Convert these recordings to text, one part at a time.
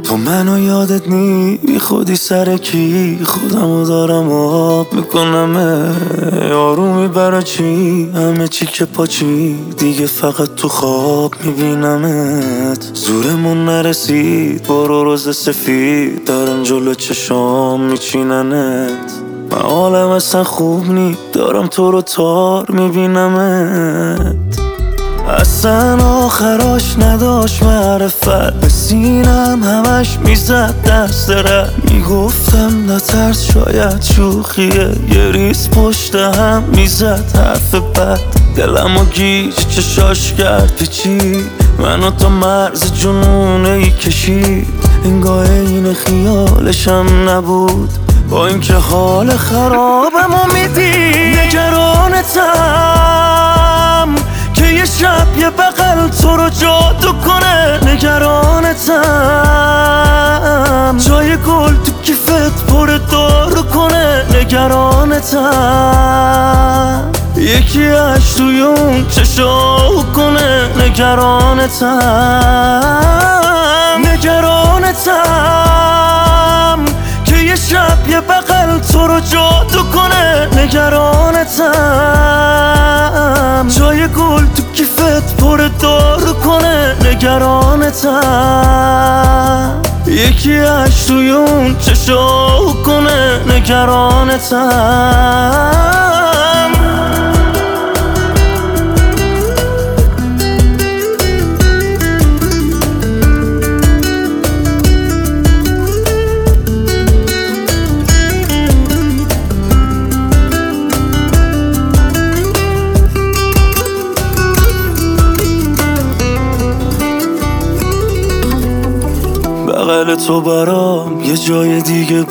تو منو یادت نی بی خودی سر کی خودمو دارم آب میکنم آرومی برا چی همه چی که پاچی دیگه فقط تو خواب میبینمت زورمون نرسید برو روز سفید دارن جلو چشام میچیننت من حالم اصلا خوب نی دارم تو رو تار میبینمت اصلا آخراش نداشت معرفت به سینم همش میزد دست رد میگفتم نترس شاید شوخیه یه ریز پشت هم میزد حرف بد دلمو گیج چشاش کرد پیچی منو تا مرز جنونه ای کشید انگاه این خیالشم نبود با اینکه حال خرابمو میدی نگرانتم که یه شب یه بغل تو رو جادو کنه نگرانتم جای گل تو کیفت پر دارو کنه نگرانتم یکی اش توی اون چشاو کنه نگرانتم نگرانتم که یه شب یه بغل تو رو جادو کنه نگرانتم جای گل تو کیفت پر دارو کنه نگرانتم یکی اش توی اون چشاو کنه نگرانتم بغل تو برام یه جای دیگه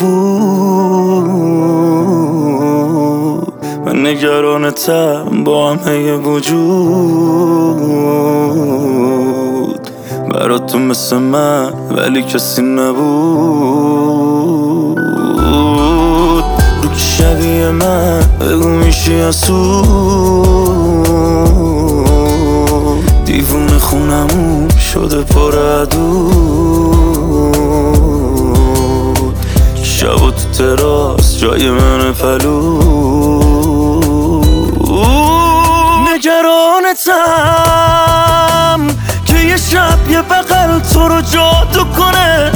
بود من نگرانتم با همه وجود برات تو مثل من ولی کسی نبود رو که شبیه من بگو میشی اسود دیوونه خونمون شده پر عدود شب تو تراس جای من پلود نگرانتم که یه شب یه بغل تو رو جادو کنه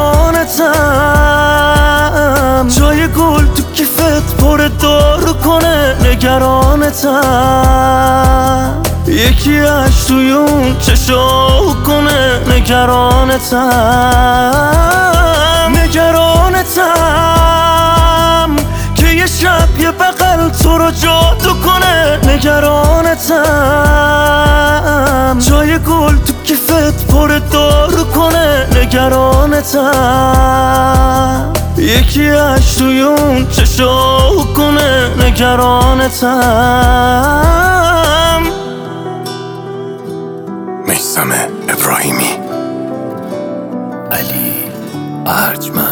نگرانتم جای گل تو کیفت پر دارو کنه نگرانتم یکی اش توی اون چشاو کنه نگرانتم نگرانتم که یه شب یه بغل تو رو جادو کنه نگرانتم جای گل تو کیفت پر دارو کنه نگرانتم یکی اش توی اون چشاو کنه نگرانتم میثم ابراهیمی علی ارجمند